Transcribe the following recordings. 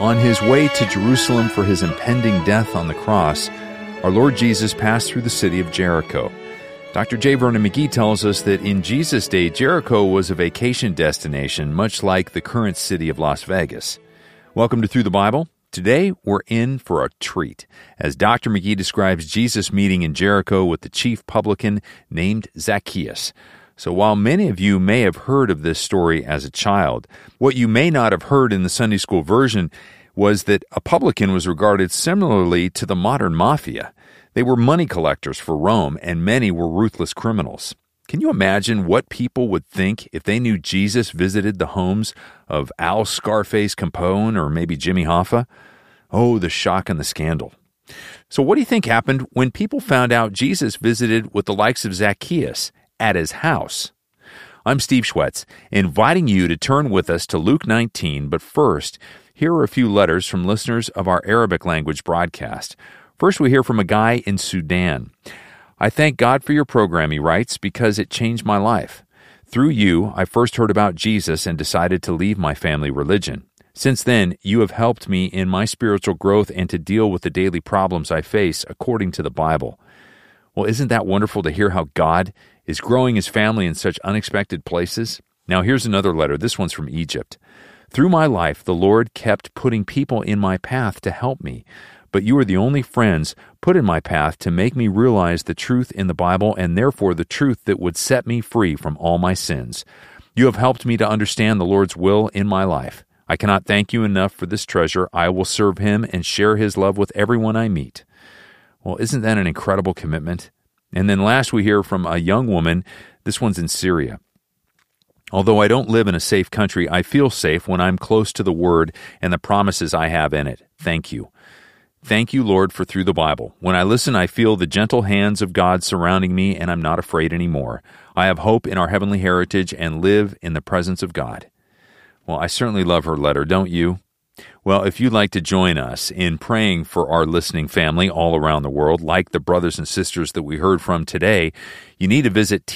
On his way to Jerusalem for his impending death on the cross, our Lord Jesus passed through the city of Jericho. Dr. J. Vernon McGee tells us that in Jesus' day, Jericho was a vacation destination, much like the current city of Las Vegas. Welcome to Through the Bible. Today, we're in for a treat, as Dr. McGee describes Jesus' meeting in Jericho with the chief publican named Zacchaeus. So while many of you may have heard of this story as a child, what you may not have heard in the Sunday school version was that a publican was regarded similarly to the modern mafia. They were money collectors for Rome, and many were ruthless criminals. Can you imagine what people would think if they knew Jesus visited the homes of Al Scarface Capone or maybe Jimmy Hoffa? Oh, the shock and the scandal. So what do you think happened when people found out Jesus visited with the likes of Zacchaeus at his house? I'm Steve Schwetz, inviting you to turn with us to Luke 19, but first, here are a few letters from listeners of our Arabic language broadcast. First, we hear from a guy in Sudan. I thank God for your program, he writes, because it changed my life. Through you, I first heard about Jesus and decided to leave my family religion. Since then, you have helped me in my spiritual growth and to deal with the daily problems I face according to the Bible. Well, isn't that wonderful to hear how God is growing his family in such unexpected places? Now, here's another letter. This one's from Egypt. Through my life, the Lord kept putting people in my path to help me, but you are the only friends put in my path to make me realize the truth in the Bible and therefore the truth that would set me free from all my sins. You have helped me to understand the Lord's will in my life. I cannot thank you enough for this treasure. I will serve him and share his love with everyone I meet. Well, isn't that an incredible commitment? And then last we hear from a young woman. This one's in Syria. Although I don't live in a safe country, I feel safe when I'm close to the Word and the promises I have in it. Thank you. Thank you, Lord, for Through the Bible. When I listen, I feel the gentle hands of God surrounding me, and I'm not afraid anymore. I have hope in our heavenly heritage and live in the presence of God. Well, I certainly love her letter, don't you? Well, if you'd like to join us in praying for our listening family all around the world, like the brothers and sisters that we heard from today, you need to visit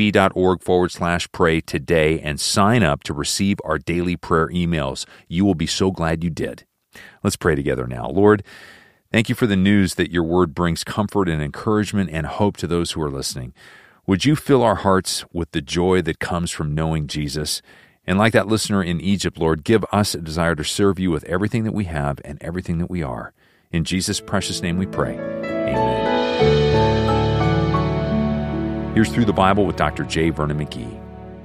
ttb.org/pray today and sign up to receive our daily prayer emails. You will be so glad you did. Let's pray together now. Lord, thank you for the news that your word brings comfort and encouragement and hope to those who are listening. Would you fill our hearts with the joy that comes from knowing Jesus? And like that listener in Egypt, Lord, give us a desire to serve you with everything that we have and everything that we are. In Jesus' precious name we pray. Amen. Here's Through the Bible with Dr. J. Vernon McGee.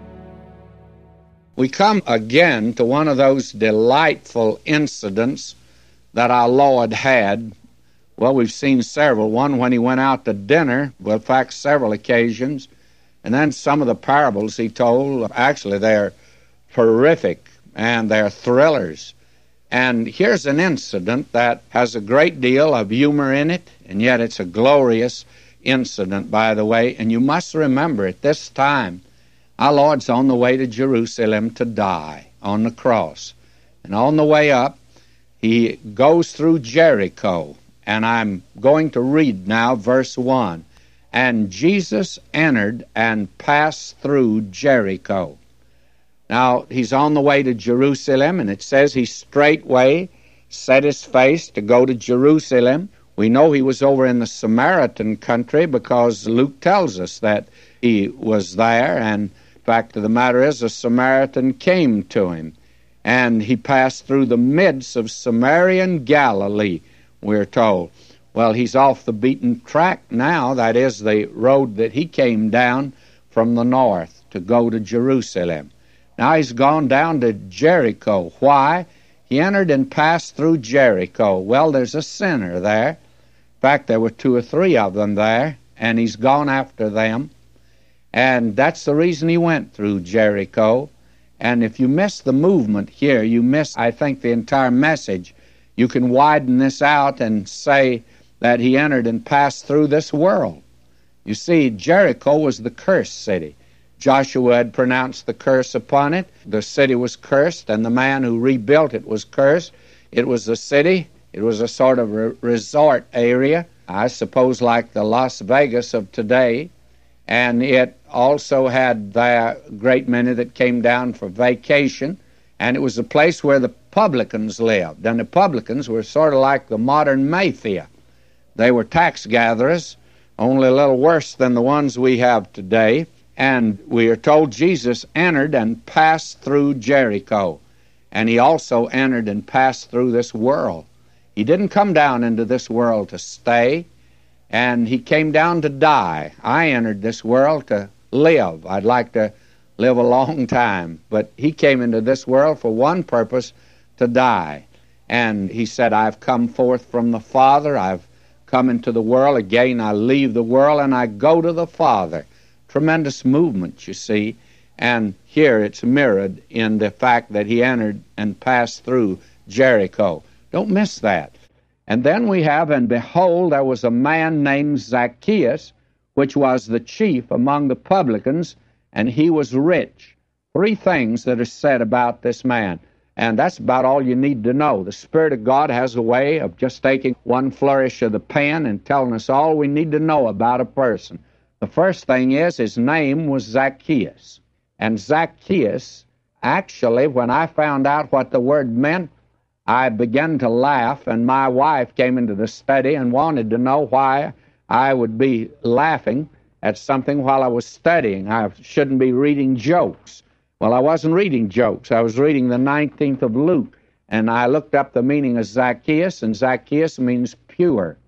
We come again to one of those delightful incidents that our Lord had. Well, we've seen several. One when he went out to dinner, well, in fact, several occasions. And then some of the parables he told, actually, they're horrific and they're thrillers. And here's an incident that has a great deal of humor in it, and yet it's a glorious incident, by the way. And you must remember, at this time, our Lord's on the way to Jerusalem to die on the cross. And on the way up, he goes through Jericho. And I'm going to read now verse 1. And Jesus entered and passed through Jericho. Now, he's on the way to Jerusalem, and it says he straightway set his face to go to Jerusalem. We know he was over in the Samaritan country because Luke tells us that he was there, and the fact of the matter is a Samaritan came to him, and he passed through the midst of Samaria and Galilee, we're told. Well, he's off the beaten track now. That is the road that he came down from the north to go to Jerusalem. Now he's gone down to Jericho. Why? He entered and passed through Jericho. Well, there's a sinner there. In fact, there were 2 or 3 of them there, and he's gone after them. And that's the reason he went through Jericho. And if you miss the movement here, you miss, I think, the entire message. You can widen this out and say that he entered and passed through this world. You see, Jericho was the cursed city. Joshua had pronounced the curse upon it. The city was cursed, and the man who rebuilt it was cursed. It was a city. It was a sort of resort area, I suppose like the Las Vegas of today. And it also had there a great many that came down for vacation. And it was a place where the publicans lived. And the publicans were sort of like the modern mafia. They were tax gatherers, only a little worse than the ones we have today. And we are told Jesus entered and passed through Jericho. And he also entered and passed through this world. He didn't come down into this world to stay, and he came down to die. I entered this world to live. I'd like to live a long time, but he came into this world for one purpose, to die. And he said, I've come forth from the Father, I've come into the world, again I leave the world and I go to the Father. Tremendous movement, you see, and here it's mirrored in the fact that he entered and passed through Jericho. Don't miss that. And then we have, and behold, there was a man named Zacchaeus, which was the chief among the publicans, and he was rich. Three things that are said about this man, and that's about all you need to know. The Spirit of God has a way of just taking one flourish of the pen and telling us all we need to know about a person. The first thing is his name was Zacchaeus. And Zacchaeus, actually, when I found out what the word meant, I began to laugh, and my wife came into the study and wanted to know why I would be laughing at something while I was studying. I shouldn't be reading jokes. Well, I wasn't reading jokes. I was reading the 19th of Luke, and I looked up the meaning of Zacchaeus, and Zacchaeus means pure.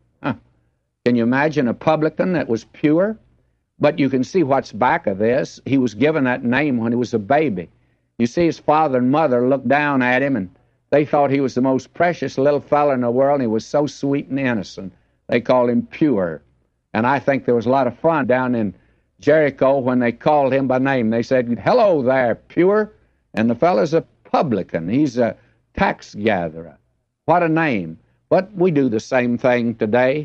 Can you imagine a publican that was pure? But you can see what's back of this. He was given that name when he was a baby. You see, his father and mother looked down at him, and they thought he was the most precious little fellow in the world, and he was so sweet and innocent. They called him pure. And I think there was a lot of fun down in Jericho when they called him by name. They said, hello there, pure. And the fellow's a publican. He's a tax gatherer. What a name. But we do the same thing today.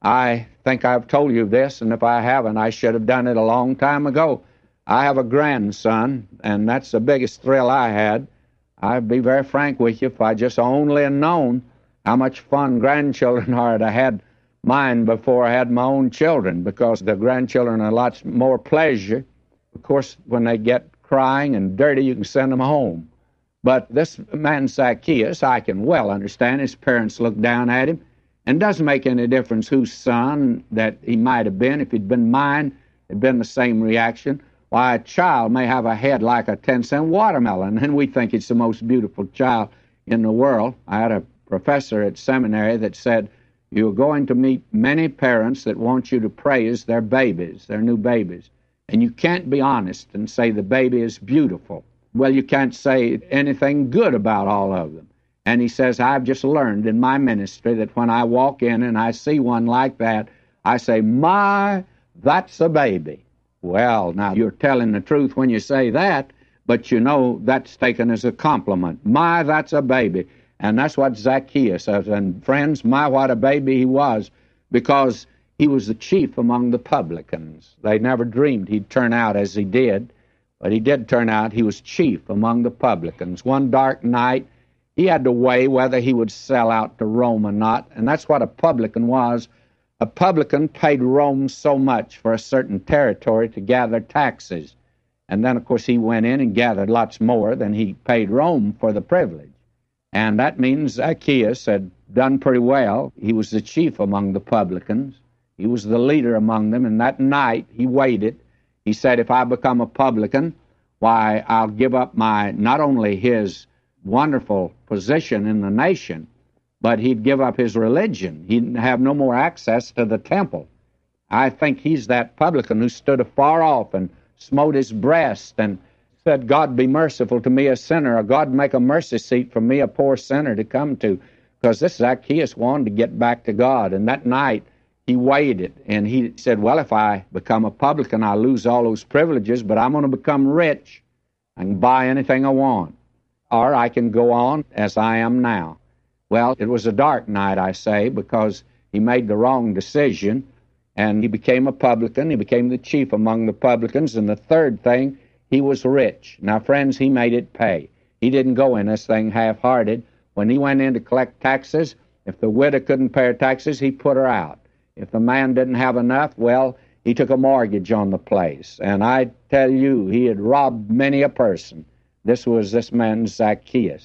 I think I've told you this, and if I haven't, I should have done it a long time ago. I have a grandson, and that's the biggest thrill I had. I'd be very frank with you, if I just only had known how much fun grandchildren are. I had mine before I had my own children, because the grandchildren are lots more pleasure. Of course, when they get crying and dirty, you can send them home. But this man Zacchaeus, I can well understand his parents looked down at him, and it doesn't make any difference whose son that he might have been. If he'd been mine, it'd been the same reaction. Why, a child may have a head like a 10-cent watermelon, and we think it's the most beautiful child in the world. I had a professor at seminary that said, you're going to meet many parents that want you to praise their babies, their new babies. And you can't be honest and say the baby is beautiful. Well, you can't say anything good about all of them. And he says, I've just learned in my ministry that when I walk in and I see one like that, I say, my, that's a baby. Well, now, you're telling the truth when you say that, but you know that's taken as a compliment. My, that's a baby. And that's what Zacchaeus is. And friends, my, what a baby he was, because he was the chief among the publicans. They never dreamed he'd turn out as he did, but he did turn out he was chief among the publicans. One dark night, he had to weigh whether he would sell out to Rome or not, and that's what a publican was. A publican paid Rome so much for a certain territory to gather taxes. And then, of course, he went in and gathered lots more than he paid Rome for the privilege. And that means Zacchaeus had done pretty well. He was the chief among the publicans. He was the leader among them. And that night, he waited. He said, if I become a publican, why, I'll give up not only his wonderful position in the nation, but he'd give up his religion. He'd have no more access to the temple. I think he's that publican who stood afar off and smote his breast and said, God be merciful to me, a sinner, or God make a mercy seat for me, a poor sinner, to come to. Because this Zacchaeus wanted to get back to God. And that night, he weighed it, and he said, well, if I become a publican, I'll lose all those privileges, but I'm going to become rich. I can buy anything I want. Or I can go on as I am now. Well, it was a dark night, I say, because he made the wrong decision, and he became a publican. He became the chief among the publicans. And the third thing, he was rich. Now, friends, he made it pay. He didn't go in this thing half-hearted. When he went in to collect taxes, if the widow couldn't pay her taxes, he put her out. If the man didn't have enough, well, he took a mortgage on the place. And I tell you, he had robbed many a person. This was this man Zacchaeus.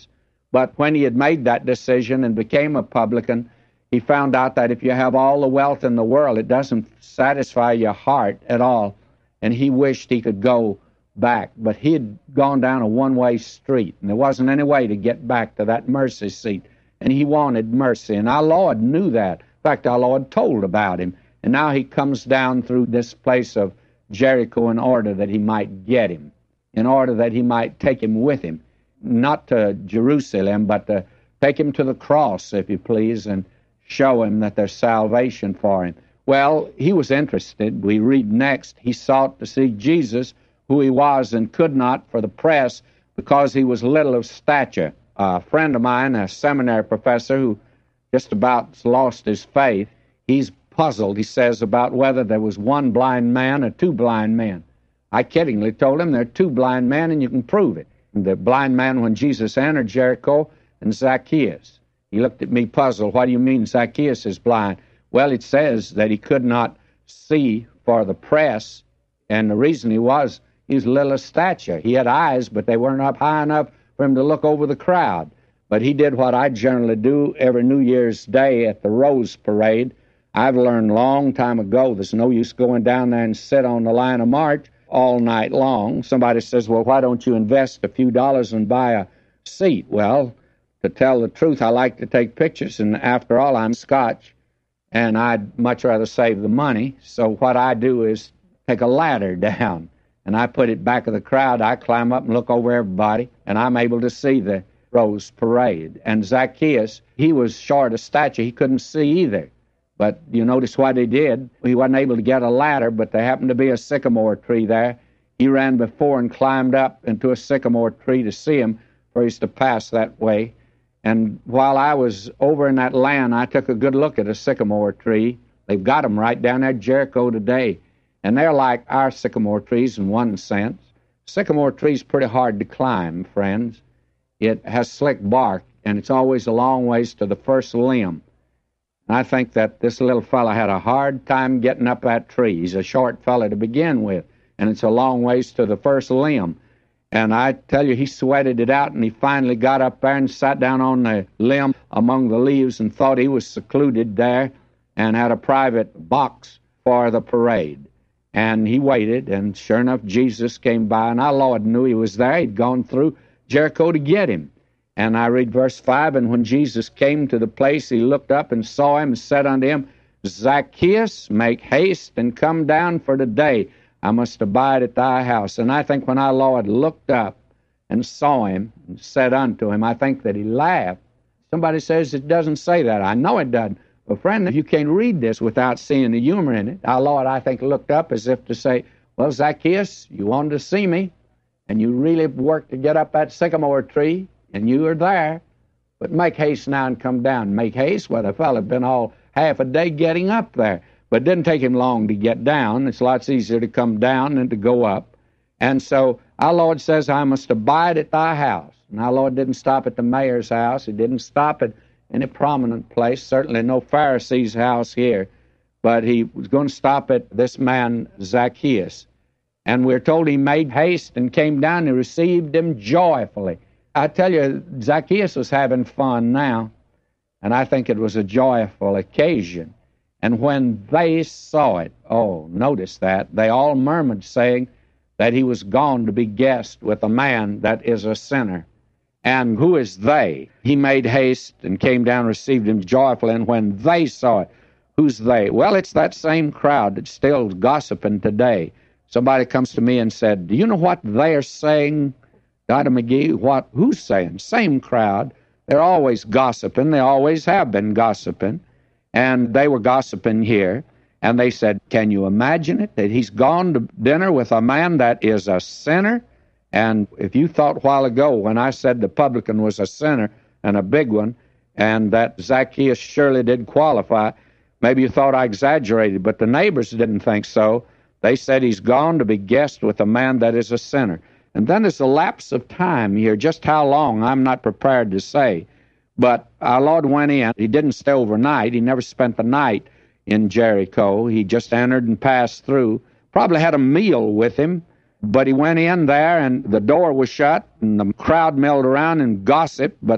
But when he had made that decision and became a publican, he found out that if you have all the wealth in the world, it doesn't satisfy your heart at all. And he wished he could go back. But he had gone down a one-way street, and there wasn't any way to get back to that mercy seat. And he wanted mercy. And our Lord knew that. In fact, our Lord told about him. And now he comes down through this place of Jericho in order that he might get him, in order that he might take him with him, not to Jerusalem, but to take him to the cross, if you please, and show him that there's salvation for him. Well, he was interested. We read next, he sought to see Jesus, who he was, and could not for the press, because he was little of stature. A friend of mine, a seminary professor who just about lost his faith, he's puzzled, he says, about whether there was one blind man or two blind men. I kiddingly told him there are two blind men, and you can prove it. The blind man when Jesus entered Jericho, and Zacchaeus. He looked at me puzzled. What do you mean Zacchaeus is blind? Well, it says that he could not see for the press, and the reason he was little of stature. He had eyes, but they weren't up high enough for him to look over the crowd. But he did what I generally do every New Year's Day at the Rose Parade. I've learned a long time ago there's no use going down there and sit on the line of march all night long. Somebody says, well, why don't you invest a few dollars and buy a seat? Well, to tell the truth, I like to take pictures, and after all, I'm Scotch, and I'd much rather save the money. So what I do is take a ladder down, and I put it back of the crowd. I climb up and look over everybody, and I'm able to see the Rose Parade. And Zacchaeus, he was short of stature. He couldn't see either. But you notice what he did. He wasn't able to get a ladder, but there happened to be a sycamore tree there. He ran before and climbed up into a sycamore tree to see him, for he's to pass that way. And while I was over in that land, I took a good look at a sycamore tree. They've got them right down there at Jericho today. And they're like our sycamore trees in one sense. Sycamore tree's pretty hard to climb, friends. It has slick bark, and it's always a long ways to the first limb. And I think that this little fellow had a hard time getting up that tree. He's a short fellow to begin with, and it's a long ways to the first limb. And I tell you, he sweated it out, and he finally got up there and sat down on the limb among the leaves and thought he was secluded there and had a private box for the parade. And he waited, and sure enough, Jesus came by, and our Lord knew he was there. He'd gone through Jericho to get him. And I read verse 5, and when Jesus came to the place, he looked up and saw him and said unto him, Zacchaeus, make haste and come down, for today I must abide at thy house. And I think when our Lord looked up and saw him and said unto him, I think that he laughed. Somebody says it doesn't say that. I know it doesn't. But friend, if you can't read this without seeing the humor in it, our Lord, I think, looked up as if to say, well, Zacchaeus, you wanted to see me, and you really worked to get up that sycamore tree, and you are there, but make haste now and come down. Make haste? Well, the fellow had been all half a day getting up there, but it didn't take him long to get down. It's lots easier to come down than to go up. And so our Lord says, I must abide at thy house. And our Lord didn't stop at the mayor's house. He didn't stop at any prominent place, certainly no Pharisee's house here, but he was going to stop at this man Zacchaeus. And we're told he made haste and came down and received him joyfully. I tell you, Zacchaeus was having fun now, and I think it was a joyful occasion. And when they saw it, oh, notice that, they all murmured, saying that he was gone to be guest with a man that is a sinner. And who is they? He made haste and came down and received him joyfully, and when they saw it, who's they? Well, it's that same crowd that's still gossiping today. Somebody comes to me and said, do you know what they are saying, Dr. McGee? Who's saying? Same crowd. They're always gossiping. They always have been gossiping. And they were gossiping here. And they said, can you imagine it? That he's gone to dinner with a man that is a sinner? And if you thought a while ago when I said the publican was a sinner and a big one, and that Zacchaeus surely did qualify, maybe you thought I exaggerated, but the neighbors didn't think so. They said he's gone to be guest with a man that is a sinner. And then there's a lapse of time here. Just how long, I'm not prepared to say. But our Lord went in. He didn't stay overnight. He never spent the night in Jericho. He just entered and passed through. Probably had a meal with him. But he went in there, and the door was shut, and the crowd milled around and gossiped. But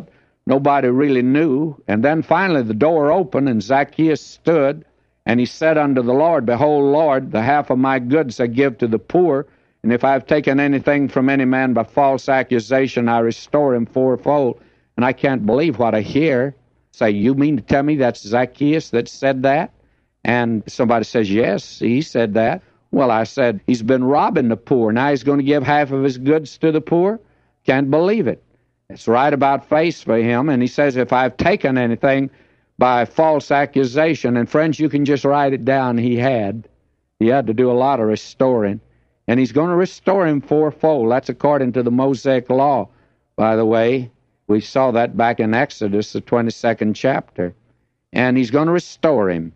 nobody really knew. And then finally the door opened, and Zacchaeus stood, and he said unto the Lord, Behold, Lord, the half of my goods I give to the poor, and if I have taken anything from any man by false accusation, I restore him fourfold. And I can't believe what I hear. Say, you mean to tell me that's Zacchaeus that said that? And somebody says, yes, he said that. Well, I said, he's been robbing the poor. Now he's going to give half of his goods to the poor? Can't believe it. It's right about face for him. And he says, if I've taken anything by false accusation, and friends, you can just write it down, he had to do a lot of restoring. And he's going to restore him fourfold. That's according to the Mosaic law, by the way. We saw that back in Exodus, the 22nd chapter. And he's going to restore him.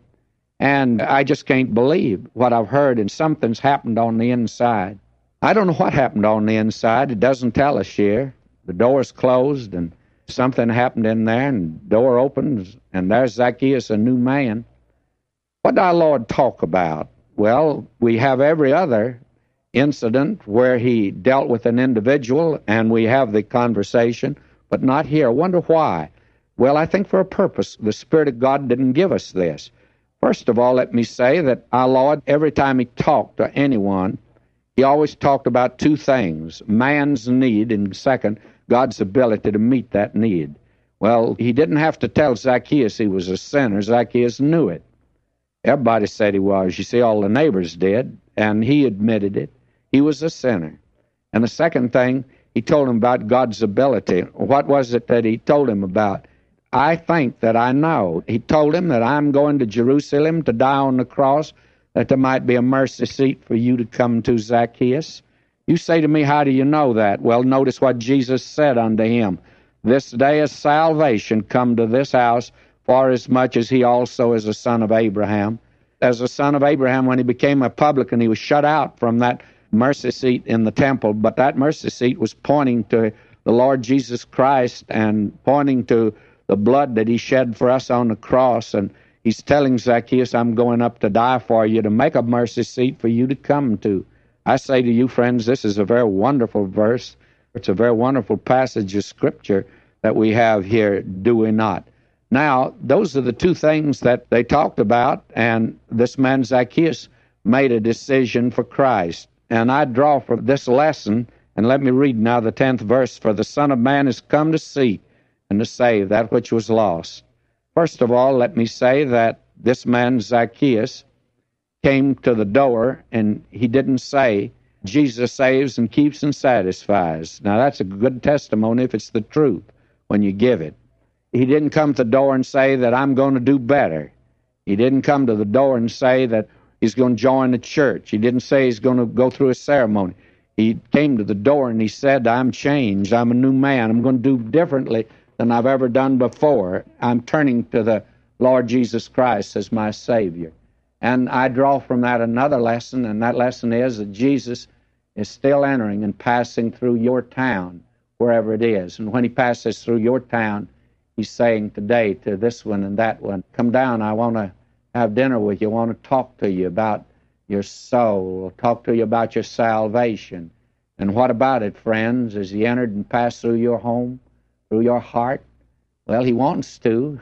And I just can't believe what I've heard, and something's happened on the inside. I don't know what happened on the inside. It doesn't tell us here. The door's closed, and something happened in there, and the door opens, and there's Zacchaeus, a new man. What did our Lord talk about? Well, we have every other incident where he dealt with an individual, and we have the conversation, but not here. I wonder why. Well, I think for a purpose. The Spirit of God didn't give us this. First of all, let me say that our Lord, every time he talked to anyone, he always talked about two things: man's need, and second, God's ability to meet that need. Well, he didn't have to tell Zacchaeus he was a sinner. Zacchaeus knew it. Everybody said he was. You see, all the neighbors did, and he admitted it. He was a sinner. And the second thing, he told him about God's ability. What was it that he told him about? I think that I know. He told him that I'm going to Jerusalem to die on the cross, that there might be a mercy seat for you to come to, Zacchaeus. You say to me, how do you know that? Well, notice what Jesus said unto him. This day is salvation come to this house, for as much as he also is a son of Abraham. As a son of Abraham, when he became a publican, he was shut out from that mercy seat in the temple, but that mercy seat was pointing to the Lord Jesus Christ and pointing to the blood that he shed for us on the cross. And he's telling Zacchaeus, I'm going up to die for you, to make a mercy seat for you to come to. I say to you, friends, this is a very wonderful verse. It's a very wonderful passage of Scripture that we have here, do we not? Now, those are the two things that they talked about, and this man Zacchaeus made a decision for Christ. And I draw from this lesson, and let me read now the 10th verse, for the Son of Man is come to seek and to save that which was lost. First of all, let me say that this man Zacchaeus came to the door, and he didn't say, Jesus saves and keeps and satisfies. Now, that's a good testimony if it's the truth when you give it. He didn't come to the door and say that I'm going to do better. He didn't come to the door and say that he's going to join the church. He didn't say he's going to go through a ceremony. He came to the door and he said, I'm changed. I'm a new man. I'm going to do differently than I've ever done before. I'm turning to the Lord Jesus Christ as my Savior. And I draw from that another lesson, and that lesson is that Jesus is still entering and passing through your town, wherever it is. And when he passes through your town, he's saying today to this one and that one, come down, I want to have dinner with you. I want to talk to you about your soul, talk to you about your salvation. And what about it, friends? Has he entered and passed through your home, through your heart? Well, he wants to.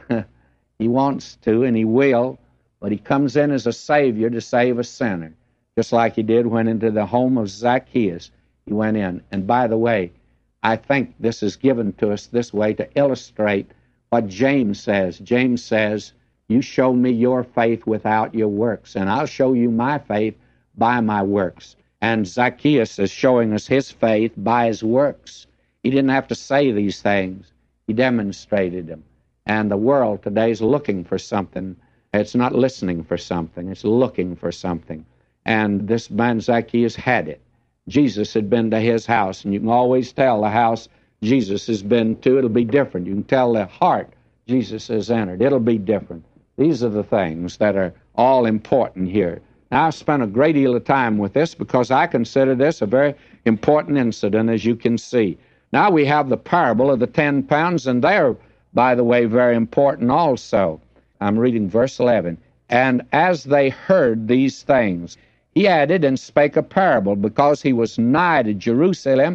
He wants to, and he will. But he comes in as a Savior to save a sinner, just like he did when into the home of Zacchaeus. He went in. And by the way, I think this is given to us this way to illustrate what James says. James says, you show me your faith without your works, and I'll show you my faith by my works. And Zacchaeus is showing us his faith by his works. He didn't have to say these things. He demonstrated them. And the world today is looking for something. It's not listening for something. It's looking for something. And this man Zacchaeus had it. Jesus had been to his house, and you can always tell the house Jesus has been to. It'll be different. You can tell the heart Jesus has entered. It'll be different. These are the things that are all important here. Now, I've spent a great deal of time with this because I consider this a very important incident, as you can see. Now we have the parable of the 10 pounds, and they're, by the way, very important also. I'm reading verse 11. And as they heard these things, he added and spake a parable, because he was nigh to Jerusalem,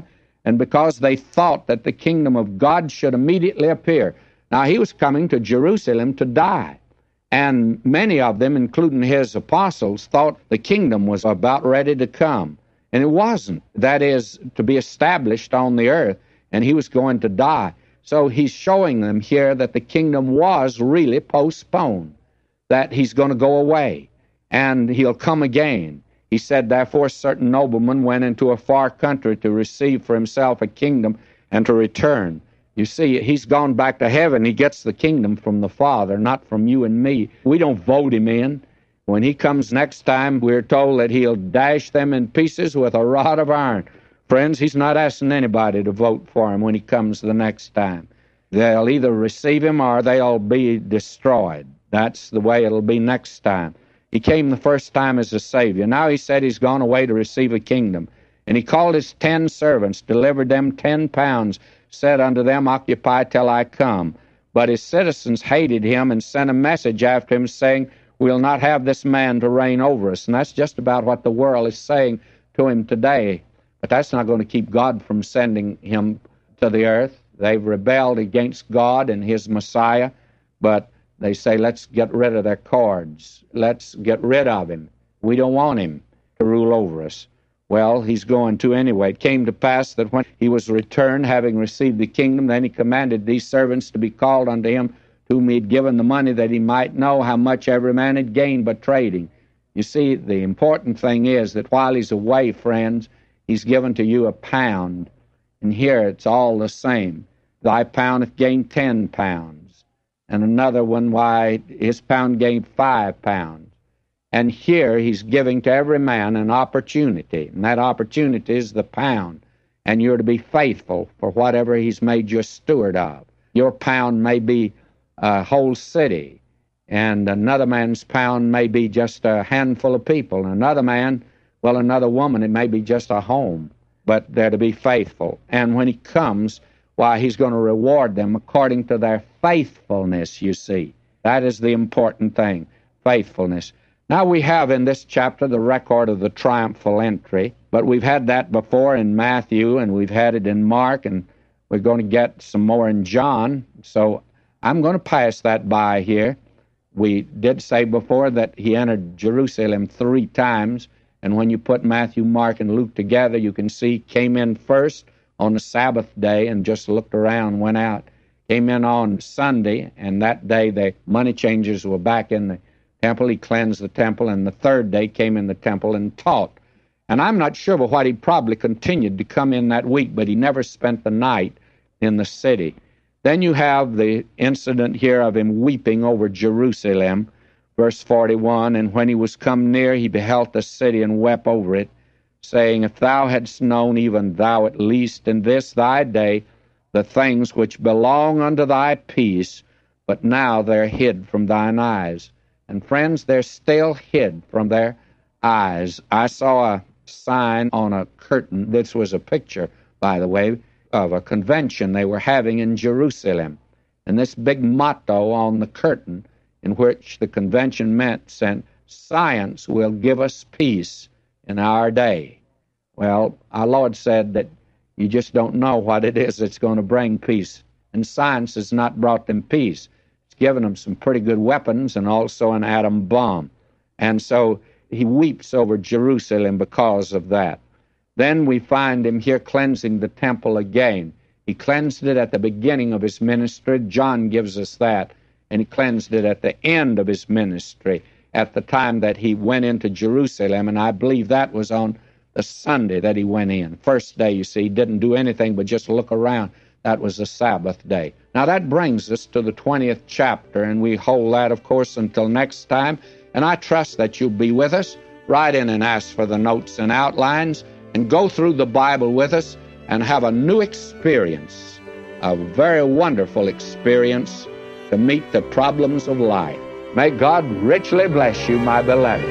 and because they thought that the kingdom of God should immediately appear. Now, he was coming to Jerusalem to die, and many of them, including his apostles, thought the kingdom was about ready to come, and it wasn't. That is, to be established on the earth, and he was going to die. So he's showing them here that the kingdom was really postponed, that he's going to go away, and he'll come again. He said, therefore, a certain nobleman went into a far country to receive for himself a kingdom and to return. You see, he's gone back to heaven. He gets the kingdom from the Father, not from you and me. We don't vote him in. When he comes next time, we're told that he'll dash them in pieces with a rod of iron. Friends, he's not asking anybody to vote for him when he comes the next time. They'll either receive him or they'll be destroyed. That's the way it'll be next time. He came the first time as a Savior. Now he said he's gone away to receive a kingdom. And he called his 10 servants, delivered them 10 pounds, said unto them, Occupy till I come. But his citizens hated him and sent a message after him, saying, We'll not have this man to reign over us. And that's just about what the world is saying to him today. But that's not going to keep God from sending him to the earth. They've rebelled against God and his Messiah, but they say, let's get rid of their cords. Let's get rid of him. We don't want him to rule over us. Well, he's going to anyway. It came to pass that when he was returned, having received the kingdom, then he commanded these servants to be called unto him, to whom he had given the money, that he might know how much every man had gained by trading. You see, the important thing is that while he's away, friends, he's given to you a pound. And here it's all the same. Thy pound hath gained 10 pounds. And another one, why, his pound gained 5 pounds. And here he's giving to every man an opportunity, and that opportunity is the pound. And you're to be faithful for whatever he's made you a steward of. Your pound may be a whole city, and another man's pound may be just a handful of people. Another man, well, another woman, it may be just a home. But they're to be faithful. And when he comes, why, he's going to reward them according to their faithfulness, you see. That is the important thing, faithfulness. Now we have in this chapter the record of the triumphal entry, but we've had that before in Matthew, and we've had it in Mark, and we're going to get some more in John. So I'm going to pass that by here. We did say before that he entered Jerusalem 3 times, and when you put Matthew, Mark, and Luke together, you can see came in first on the Sabbath day and just looked around, went out. Came in on Sunday, and that day the money changers were back in the temple. He cleansed the temple, and the third day came in the temple and taught. And I'm not sure but what he probably continued to come in that week, but he never spent the night in the city. Then you have the incident here of him weeping over Jerusalem, verse 41, and when he was come near, he beheld the city and wept over it, saying, If thou hadst known, even thou at least in this thy day, the things which belong unto thy peace, but now they're hid from thine eyes. And friends, they're still hid from their eyes. I saw a sign on a curtain. This was a picture, by the way, of a convention they were having in Jerusalem. And this big motto on the curtain, in which the convention meant, said, Science will give us peace in our day. Well, our Lord said that you just don't know what it is that's going to bring peace. And science has not brought them peace. It's given them some pretty good weapons and also an atom bomb. And so he weeps over Jerusalem because of that. Then we find him here cleansing the temple again. He cleansed it at the beginning of his ministry. John gives us that. And he cleansed it at the end of his ministry, at the time that he went into Jerusalem. And I believe that was on the Sunday that he went in. First day, you see, he didn't do anything but just look around. That was the Sabbath day. Now that brings us to the 20th chapter, and we hold that, of course, until next time. And I trust that you'll be with us. Write in and ask for the notes and outlines, and go through the Bible with us and have a new experience, a very wonderful experience to meet the problems of life. May God richly bless you, my beloved.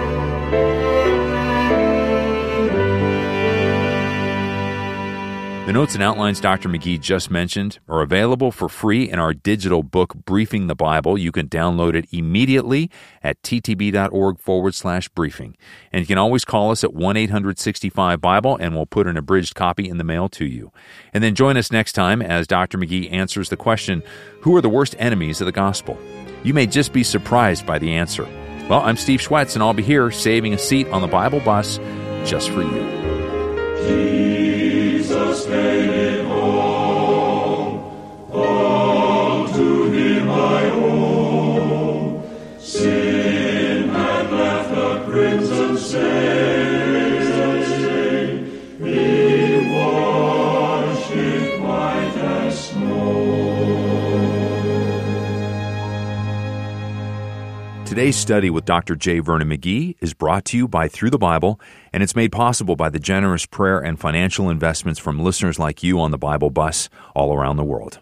The The notes and outlines Dr. McGee just mentioned are available for free in our digital book, Briefing the Bible. You can download it immediately at ttb.org/briefing. And you can always call us at 1-800-65-BIBLE, and we'll put an abridged copy in the mail to you. And then join us next time as Dr. McGee answers the question, who are the worst enemies of the gospel? You may just be surprised by the answer. Well, I'm Steve Schwetz, and I'll be here saving a seat on the Bible bus just for you. Jesus paid it all to Him I owe. Sin had left a crimson stain, He washed it white as snow. Today's study with Dr. J. Vernon McGee is brought to you by Through the Bible, and it's made possible by the generous prayer and financial investments from listeners like you on the Bible bus all around the world.